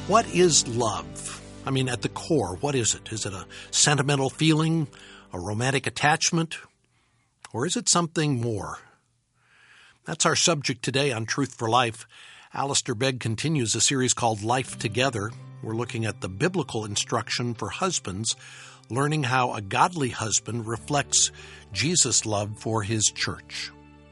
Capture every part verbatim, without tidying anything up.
What is love? I mean, at the core, what is it? Is it a sentimental feeling, a romantic attachment, or is it something more? That's our subject today on Truth for Life. Alistair Begg continues a series called Life Together. We're looking at the biblical instruction for husbands, learning how a godly husband reflects Jesus' love for his church.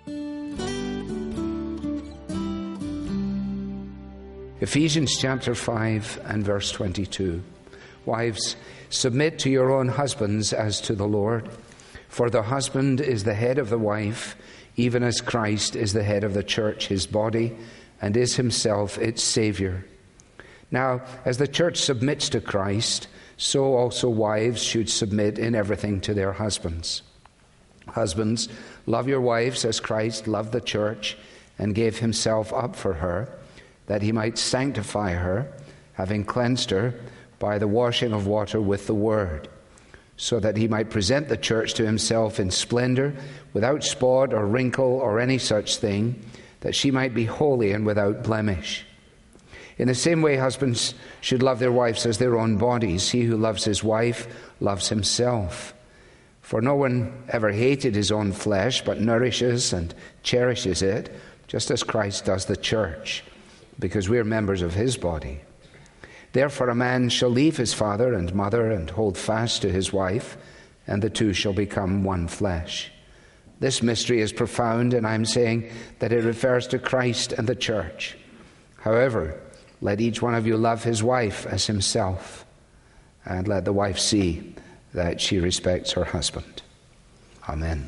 Ephesians chapter five and verse twenty-two. Wives, submit to your own husbands as to the Lord. For the husband is the head of the wife, even as Christ is the head of the church, his body, and is himself its Savior. Now, as the church submits to Christ, so also wives should submit in everything to their husbands. Husbands, love your wives as Christ loved the church and gave himself up for her, that he might sanctify her, having cleansed her by the washing of water with the word, so that he might present the church to himself in splendor, without spot or wrinkle or any such thing, that she might be holy and without blemish. In the same way, husbands should love their wives as their own bodies. He who loves his wife loves himself. For no one ever hated his own flesh, but nourishes and cherishes it, just as Christ does the church, because we are members of his body. Therefore a man shall leave his father and mother and hold fast to his wife, and the two shall become one flesh. This mystery is profound, and I'm saying that it refers to Christ and the church. However, let each one of you love his wife as himself, and let the wife see that she respects her husband. Amen.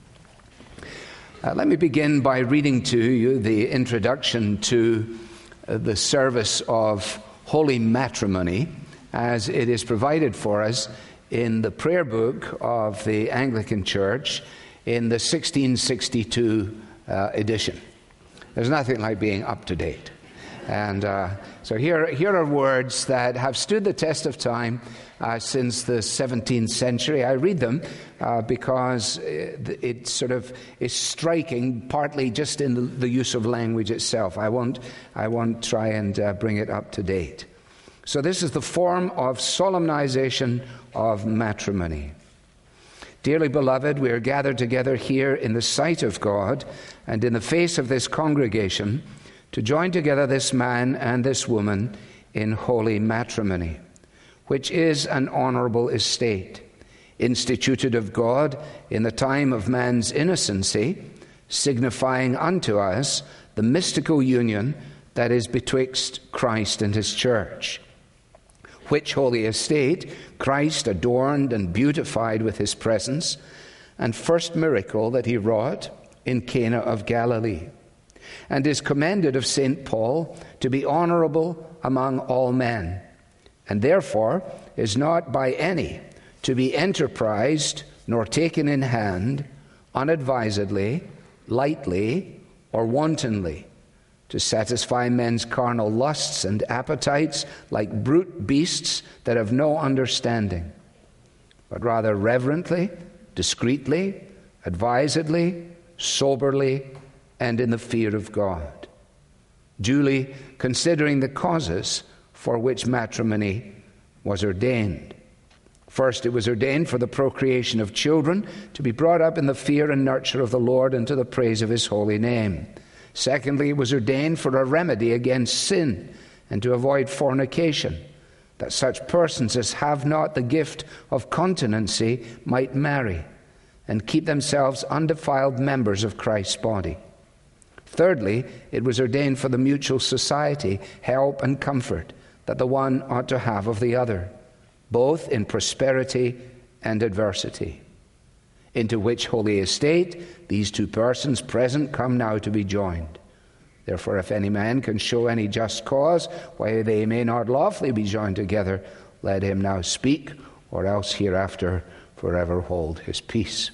Uh, let me begin by reading to you the introduction to uh, the service of holy matrimony as it is provided for us in the prayer book of the Anglican Church in the sixteen sixty-two uh, edition. There's nothing like being up to date. And uh, so here, here are words that have stood the test of time uh, since the seventeenth century. I read them uh, because it, it sort of is striking, partly just in the, the use of language itself. I won't, I won't try and uh, bring it up to date. So this is the form of solemnization of matrimony. Dearly beloved, we are gathered together here in the sight of God and in the face of this congregation to join together this man and this woman in holy matrimony, which is an honorable estate, instituted of God in the time of man's innocency, signifying unto us the mystical union that is betwixt Christ and his church, which holy estate Christ adorned and beautified with his presence, and first miracle that he wrought in Cana of Galilee, and is commended of Saint Paul to be honorable among all men, and therefore is not by any to be enterprised nor taken in hand unadvisedly, lightly, or wantonly, to satisfy men's carnal lusts and appetites like brute beasts that have no understanding, but rather reverently, discreetly, advisedly, soberly, and in the fear of God, duly considering the causes for which matrimony was ordained. First, it was ordained for the procreation of children to be brought up in the fear and nurture of the Lord and to the praise of his holy name. Secondly, it was ordained for a remedy against sin and to avoid fornication, that such persons as have not the gift of continency might marry and keep themselves undefiled members of Christ's body. Thirdly, it was ordained for the mutual society, help and comfort that the one ought to have of the other, both in prosperity and adversity, into which holy estate these two persons present come now to be joined. Therefore, if any man can show any just cause why they may not lawfully be joined together, let him now speak, or else hereafter forever hold his peace.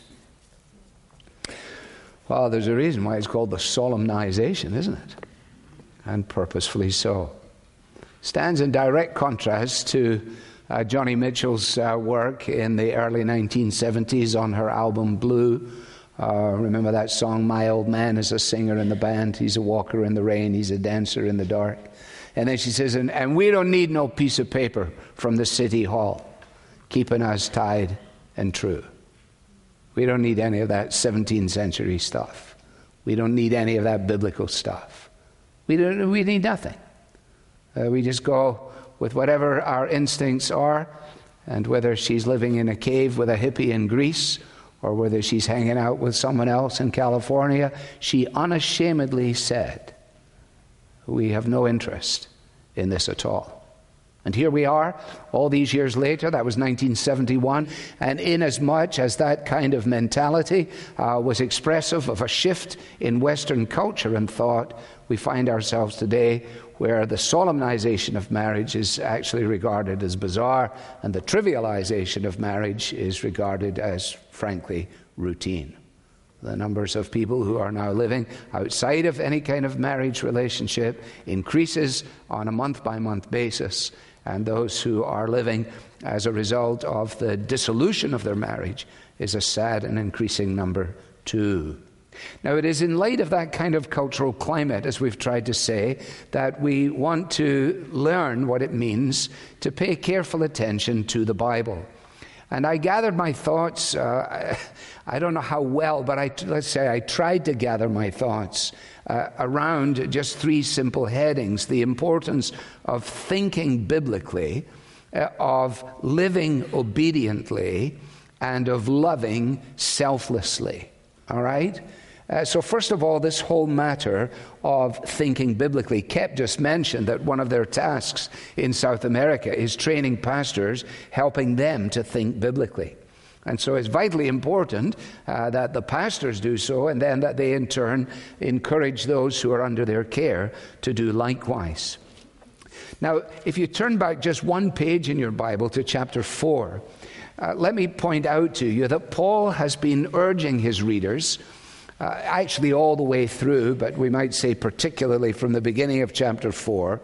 Well, there's a reason why it's called the solemnization, isn't it? And purposefully so. Stands in direct contrast to uh, Joni Mitchell's uh, work in the early nineteen seventies on her album Blue. Uh, remember that song, My Old Man is a singer in the band. He's a walker in the rain. He's a dancer in the dark. And then she says, and, and we don't need no piece of paper from the city hall keeping us tied and true. We don't need any of that seventeenth century stuff. We don't need any of that biblical stuff. We don't. We need nothing. Uh, we just go with whatever our instincts are, and whether she's living in a cave with a hippie in Greece or whether she's hanging out with someone else in California, she unashamedly said, we have no interest in this at all. And here we are, all these years later. That was nineteen seventy-one. And inasmuch as that kind of mentality uh, was expressive of a shift in Western culture and thought, we find ourselves today where the solemnization of marriage is actually regarded as bizarre, and the trivialization of marriage is regarded as, frankly, routine. The numbers of people who are now living outside of any kind of marriage relationship increases on a month-by-month basis, and those who are living as a result of the dissolution of their marriage is a sad and increasing number too. Now, it is in light of that kind of cultural climate, as we've tried to say, that we want to learn what it means to pay careful attention to the Bible. And I gathered my thoughts, uh, I don't know how well, but I, let's say I tried to gather my thoughts uh, around just three simple headings: the importance of thinking biblically, uh, of living obediently, and of loving selflessly. All right? Uh, so first of all, this whole matter of thinking biblically. Kep just mentioned that one of their tasks in South America is training pastors, helping them to think biblically. And so it's vitally important uh, that the pastors do so, and then that they in turn encourage those who are under their care to do likewise. Now, if you turn back just one page in your Bible to chapter four, uh, let me point out to you that Paul has been urging his readers, Uh, actually all the way through, but we might say particularly from the beginning of chapter four,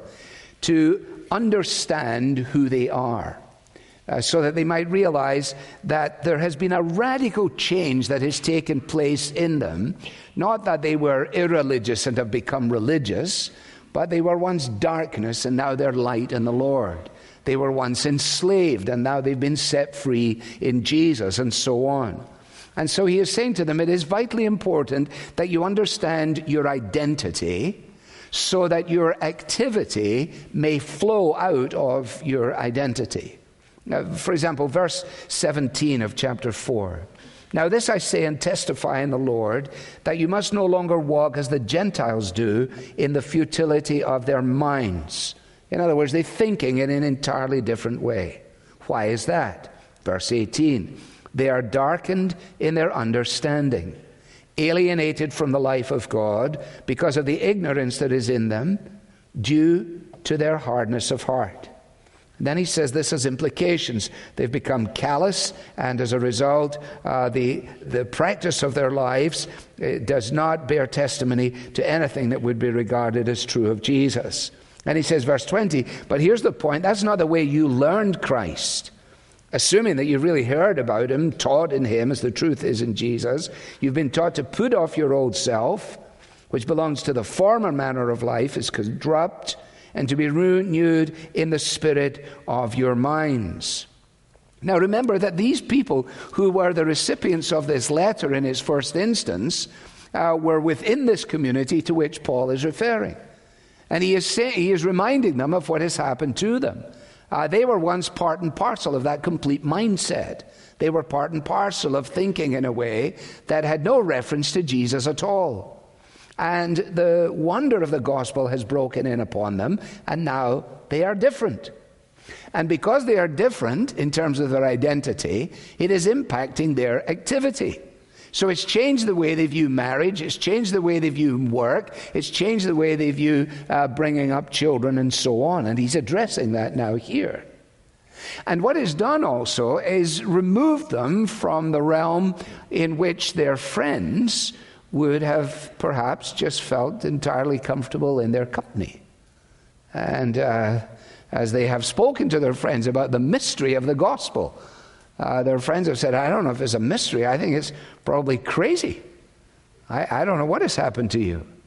to understand who they are, uh, so that they might realize that there has been a radical change that has taken place in them. Not that they were irreligious and have become religious, but they were once darkness and now they're light in the Lord. They were once enslaved and now they've been set free in Jesus, and so on. And so he is saying to them, it is vitally important that you understand your identity so that your activity may flow out of your identity. Now, for example, verse seventeen of chapter four. Now this I say and testify in the Lord, that you must no longer walk as the Gentiles do in the futility of their minds. In other words, they're thinking in an entirely different way. Why is that? Verse eighteen. They are darkened in their understanding, alienated from the life of God because of the ignorance that is in them due to their hardness of heart. And then he says this has implications. They've become callous, and as a result, uh, the, the practice of their lives uh, does not bear testimony to anything that would be regarded as true of Jesus. And he says, verse twenty, but here's the point, that's not the way you learned Christ. Assuming that you've really heard about him, taught in him, as the truth is in Jesus, you've been taught to put off your old self, which belongs to the former manner of life, is corrupt, and to be renewed in the spirit of your minds. Now remember that these people who were the recipients of this letter in its first instance uh, were within this community to which Paul is referring. And he is saying, he is reminding them of what has happened to them. Uh, they were once part and parcel of that complete mindset. They were part and parcel of thinking in a way that had no reference to Jesus at all. And the wonder of the gospel has broken in upon them, and now they are different. And because they are different in terms of their identity, it is impacting their activity. So it's changed the way they view marriage, it's changed the way they view work, it's changed the way they view uh, bringing up children and so on. And he's addressing that now here. And what is done also is remove them from the realm in which their friends would have perhaps just felt entirely comfortable in their company. And uh, as they have spoken to their friends about the mystery of the gospel, Uh, their friends have said, I don't know if it's a mystery. I think it's probably crazy. I, I don't know what has happened to you.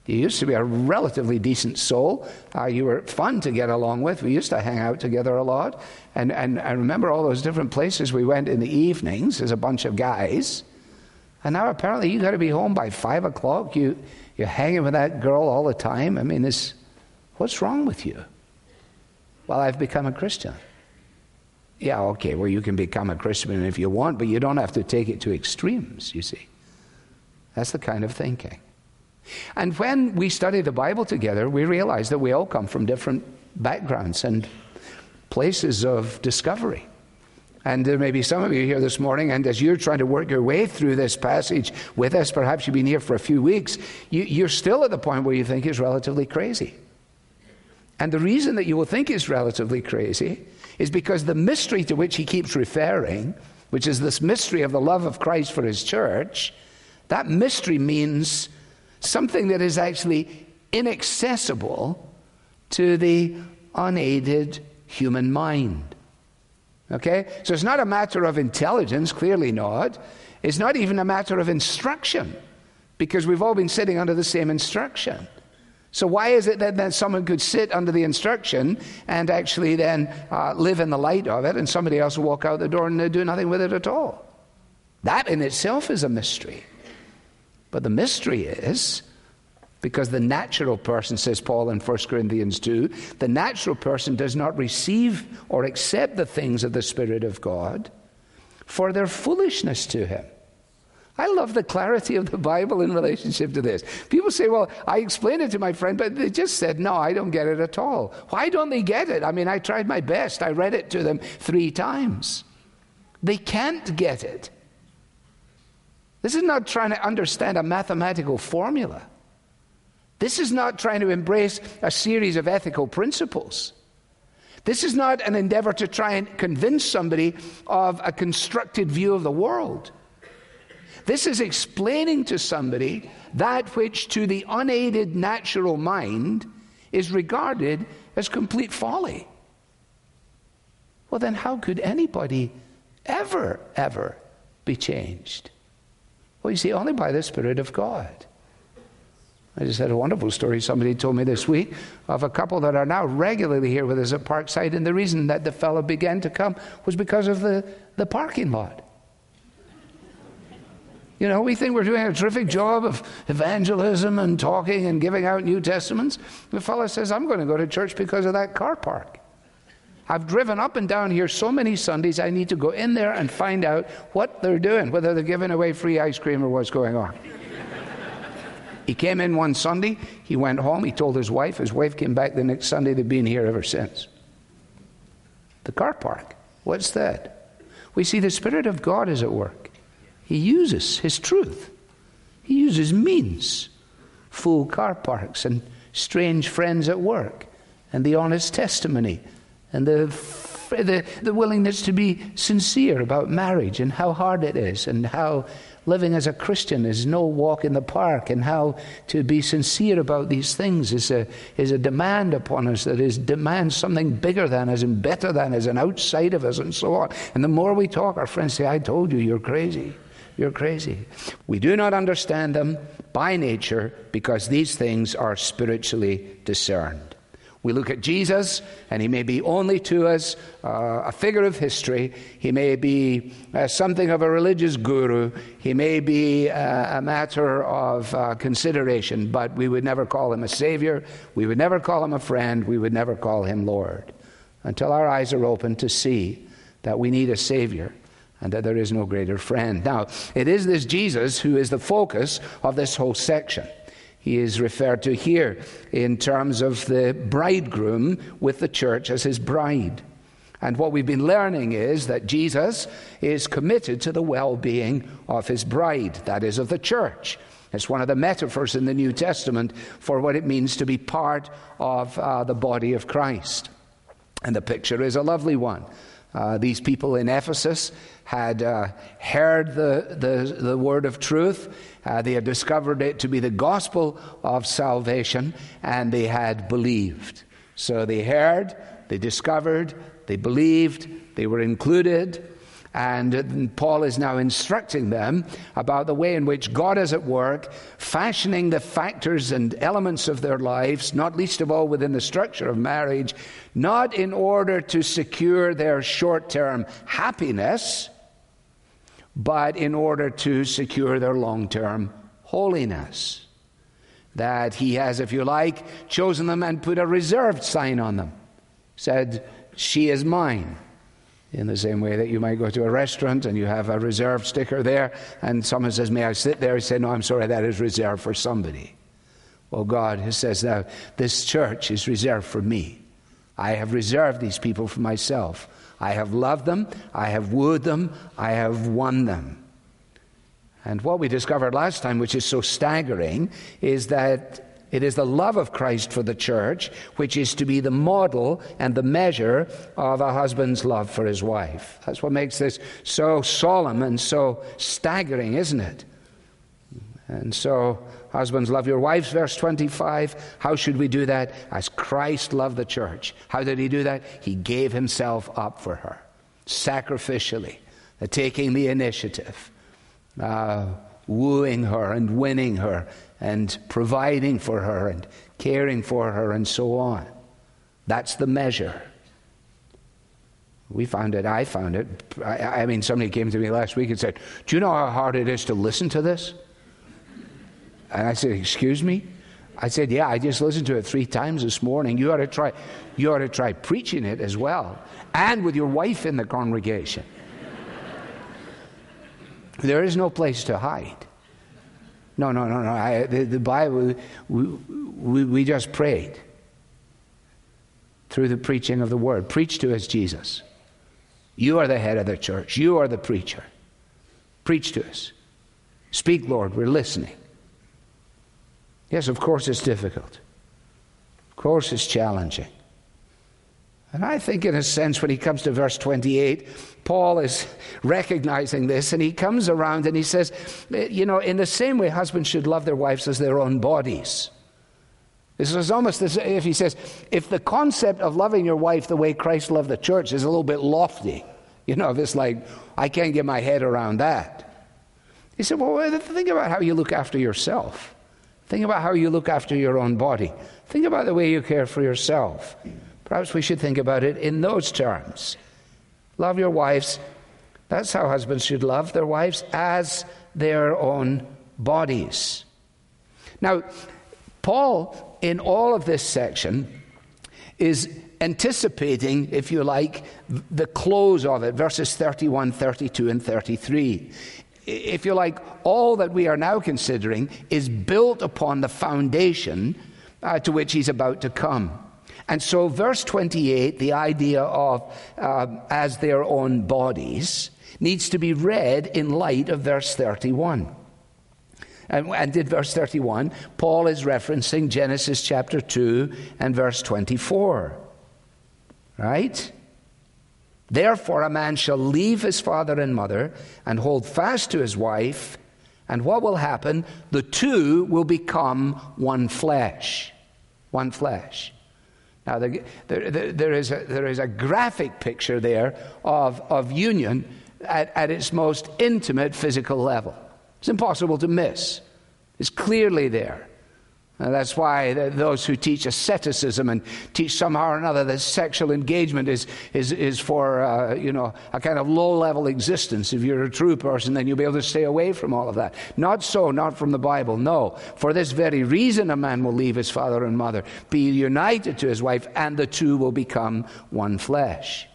You used to be a relatively decent soul. Uh, you were fun to get along with. We used to hang out together a lot. And, and I remember all those different places we went in the evenings as a bunch of guys. And now apparently you got to be home by five o'clock. You, you're hanging with that girl all the time. I mean, this, what's wrong with you? Well, I've become a Christian. Yeah, okay, well, you can become a Christian if you want, but you don't have to take it to extremes, you see. That's the kind of thinking. And when we study the Bible together, we realize that we all come from different backgrounds and places of discovery. And there may be some of you here this morning, and as you're trying to work your way through this passage with us, perhaps you've been here for a few weeks, you, you're still at the point where you think it's relatively crazy. And the reason that you will think it's relatively crazy is because the mystery to which he keeps referring, which is this mystery of the love of Christ for his church, that mystery means something that is actually inaccessible to the unaided human mind. Okay? So it's not a matter of intelligence, clearly not. It's not even a matter of instruction, because we've all been sitting under the same instruction. So why is it that then someone could sit under the instruction and actually then uh, live in the light of it, and somebody else will walk out the door and uh, do nothing with it at all? That in itself is a mystery. But the mystery is, because the natural person, says Paul in First Corinthians two, the natural person does not receive or accept the things of the Spirit of God, for their foolishness to him. I love the clarity of the Bible in relationship to this. People say, well, I explained it to my friend, but they just said, no, I don't get it at all. Why don't they get it? I mean, I tried my best. I read it to them three times. They can't get it. This is not trying to understand a mathematical formula. This is not trying to embrace a series of ethical principles. This is not an endeavor to try and convince somebody of a constructed view of the world. This is explaining to somebody that which to the unaided natural mind is regarded as complete folly. Well, then how could anybody ever, ever be changed? Well, you see, only by the Spirit of God. I just had a wonderful story somebody told me this week of a couple that are now regularly here with us at Parkside, and the reason that the fellow began to come was because of the, the parking lot. You know, we think we're doing a terrific job of evangelism and talking and giving out New Testaments. The fellow says, I'm going to go to church because of that car park. I've driven up and down here so many Sundays, I need to go in there and find out what they're doing, whether they're giving away free ice cream or what's going on. He came in one Sunday, he went home, he told his wife, his wife came back the next Sunday, they've been here ever since. The car park, what's that? We see the Spirit of God is at work. He uses his truth. He uses means, full car parks and strange friends at work and the honest testimony and the, the, the willingness to be sincere about marriage and how hard it is and how living as a Christian is no walk in the park, and how to be sincere about these things is a, is a demand upon us that is demands something bigger than us and better than us and outside of us and so on. And the more we talk, our friends say, I told you, you're crazy. You're crazy. We do not understand them by nature because these things are spiritually discerned. We look at Jesus, and he may be only to us uh, a figure of history. He may be uh, something of a religious guru. He may be uh, a matter of uh, consideration, but we would never call him a savior. We would never call him a friend. We would never call him Lord until our eyes are open to see that we need a savior and that there is no greater friend. Now, it is this Jesus who is the focus of this whole section. He is referred to here in terms of the bridegroom with the church as his bride. And what we've been learning is that Jesus is committed to the well-being of his bride, that is, of the church. It's one of the metaphors in the New Testament for what it means to be part of uh, the body of Christ. And the picture is a lovely one. Uh, these people in Ephesus had uh, heard the, the, the word of truth. Uh, they had discovered it to be the gospel of salvation, and they had believed. So they heard, they discovered, they believed, they were included, And Paul is now instructing them about the way in which God is at work, fashioning the factors and elements of their lives, not least of all within the structure of marriage, not in order to secure their short-term happiness, but in order to secure their long-term holiness. That he has, if you like, chosen them and put a reserved sign on them. Said, she is mine. In the same way that you might go to a restaurant and you have a reserved sticker there, and someone says, may I sit there? You say, no, I'm sorry, that is reserved for somebody. Well, God says, now, this church is reserved for me. I have reserved these people for myself. I have loved them, I have wooed them, I have won them. And what we discovered last time, which is so staggering, is that it is the love of Christ for the church which is to be the model and the measure of a husband's love for his wife. That's what makes this so solemn and so staggering, isn't it? And so, husbands, love your wives, verse twenty-five. How should we do that? As Christ loved the church. How did he do that? He gave himself up for her, sacrificially, uh, taking the initiative, uh, wooing her and winning her, and providing for her and caring for her and so on. That's the measure. We found it, I found it. I, I mean, somebody came to me last week and said, do you know how hard it is to listen to this? And I said, excuse me? I said, yeah, I just listened to it three times this morning. You ought to try, you ought to try preaching it as well, and with your wife in the congregation. There is no place to hide. No, no, no, no. I, the, the Bible, we, we, we just prayed through the preaching of the word. Preach to us, Jesus. You are the head of the church. You are the preacher. Preach to us. Speak, Lord. We're listening. Yes, of course it's difficult. Of course it's challenging. And I think in a sense when he comes to verse twenty-eight, Paul is recognizing this, and he comes around and he says, you know, in the same way husbands should love their wives as their own bodies. This is almost as if he says, if the concept of loving your wife the way Christ loved the church is a little bit lofty, you know, if it's like, I can't get my head around that. He said, well, think about how you look after yourself. Think about how you look after your own body. Think about the way you care for yourself. Perhaps we should think about it in those terms. Love your wives. That's how husbands should love their wives, as their own bodies. Now, Paul, in all of this section, is anticipating, if you like, the close of it, verses thirty-one, thirty-two, and thirty-three. If you like, all that we are now considering is built upon the foundation uh, to which he's about to come. And so verse twenty-eight, the idea of uh, as their own bodies, needs to be read in light of verse thirty-one. And, and in verse thirty-one, Paul is referencing Genesis chapter two and verse twenty-four. Right? Therefore a man shall leave his father and mother and hold fast to his wife, and what will happen? The two will become one flesh. One flesh. Now, there, there, there, is a, there is a graphic picture there of, of union at, at its most intimate physical level. It's impossible to miss. It's clearly there. And that's why those who teach asceticism and teach somehow or another that sexual engagement is is is for uh, you know a kind of low-level existence. If you're a true person, then you'll be able to stay away from all of that. Not so, not from the Bible. No, for this very reason a man will leave his father and mother, be united to his wife, and the two will become one flesh.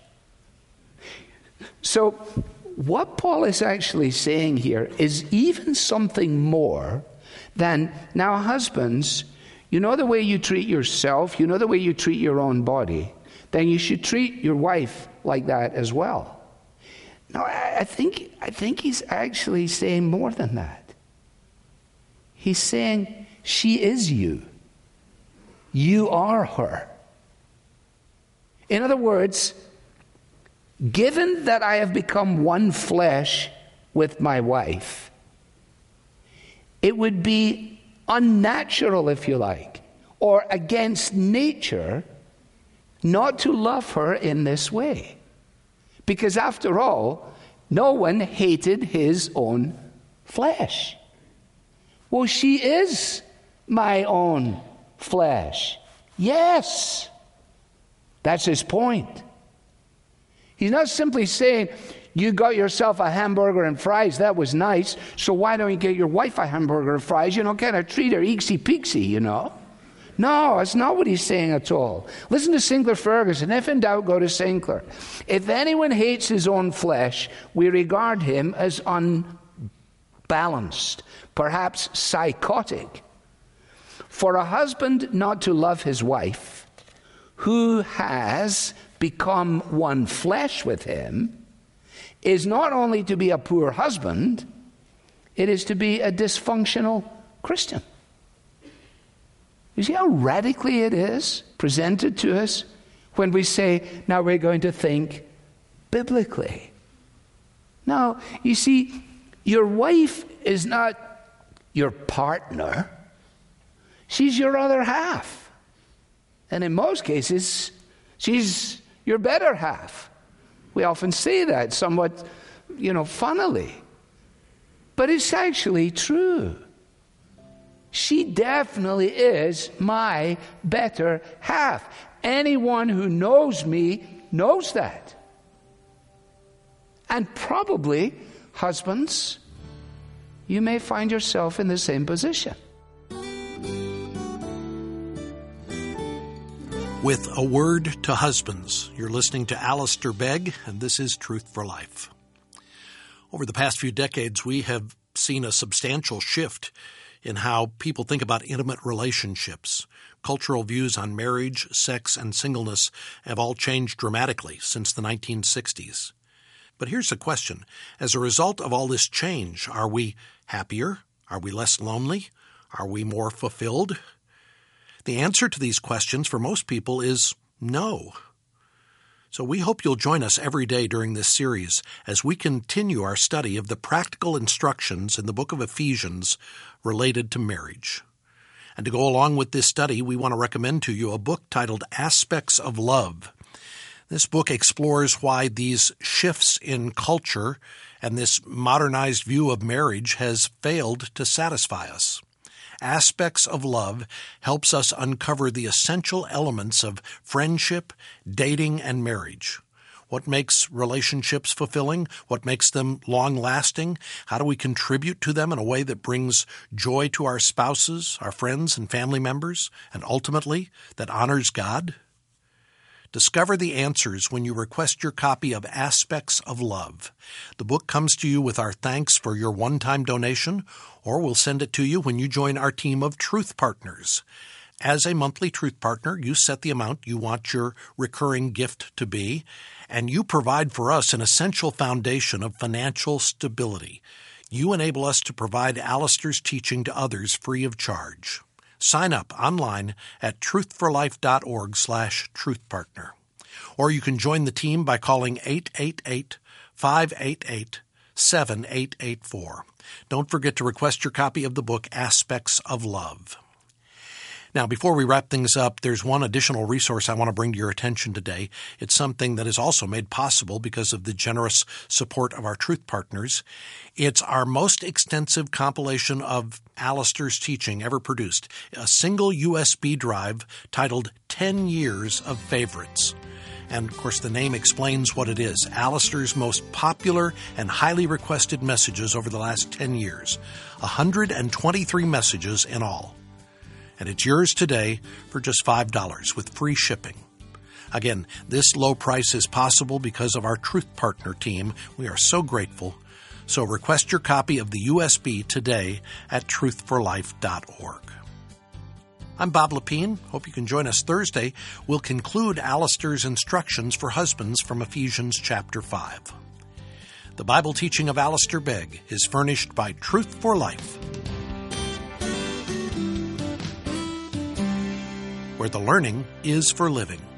So what Paul is actually saying here is even something more than, now husbands, you know the way you treat yourself, you know the way you treat your own body, then you should treat your wife like that as well. No, I think, I think he's actually saying more than that. He's saying, she is you. You are her. In other words, given that I have become one flesh with my wife, it would be unnatural, if you like, or against nature, not to love her in this way. Because after all, no one hated his own flesh. Well, she is my own flesh. Yes. That's his point. He's not simply saying, you got yourself a hamburger and fries, that was nice, so why don't you get your wife a hamburger and fries, you know, kind of treat her eeksy-peeksy, you know. No, that's not what he's saying at all. Listen to Sinclair Ferguson. If in doubt, go to Sinclair. If anyone hates his own flesh, we regard him as unbalanced, perhaps psychotic. For a husband not to love his wife, who has become one flesh with him, is not only to be a poor husband, it is to be a dysfunctional Christian. You see how radically it is presented to us when we say, now we're going to think biblically. Now, you see, your wife is not your partner. She's your other half. And in most cases, she's your better half. We often say that somewhat, you know, funnily. But it's actually true. She definitely is my better half. Anyone who knows me knows that. And probably, husbands, you may find yourself in the same position. With a word to husbands, you're listening to Alistair Begg, and this is Truth for Life. Over the past few decades, we have seen a substantial shift in how people think about intimate relationships. Cultural views on marriage, sex, and singleness have all changed dramatically since the nineteen sixties. But here's the question. As a result of all this change, are we happier? Are we less lonely? Are we more fulfilled? The answer to these questions for most people is no. So we hope you'll join us every day during this series as we continue our study of the practical instructions in the book of Ephesians related to marriage. And to go along with this study, we want to recommend to you a book titled Aspects of Love. This book explores why these shifts in culture and this modernized view of marriage has failed to satisfy us. Aspects of Love helps us uncover the essential elements of friendship, dating, and marriage. What makes relationships fulfilling? What makes them long-lasting? How do we contribute to them in a way that brings joy to our spouses, our friends, and family members, and ultimately that honors God? Discover the answers when you request your copy of Aspects of Love. The book comes to you with our thanks for your one-time donation, or we'll send it to you when you join our team of Truth Partners. As a monthly Truth Partner, you set the amount you want your recurring gift to be, and you provide for us an essential foundation of financial stability. You enable us to provide Alistair's teaching to others free of charge. Sign up online at truthforlife.org slash truthpartner. Or you can join the team by calling eight eight eight, five eight eight, seven eight eight four. Don't forget to request your copy of the book Aspects of Love. Now, before we wrap things up, there's one additional resource I want to bring to your attention today. It's something that is also made possible because of the generous support of our Truth Partners. It's our most extensive compilation of Alistair's teaching ever produced, a single U S B drive titled ten years of Favorites. And, of course, the name explains what it is. Alistair's most popular and highly requested messages over the last ten years. one hundred twenty-three messages in all. And it's yours today for just five dollars with free shipping. Again, this low price is possible because of our Truth Partner team. We are so grateful. So request your copy of the U S B today at truth for life dot org. I'm Bob Lepine. Hope you can join us Thursday. We'll conclude Alistair's instructions for husbands from Ephesians chapter five. The Bible teaching of Alistair Begg is furnished by Truth for Life, where the learning is for living.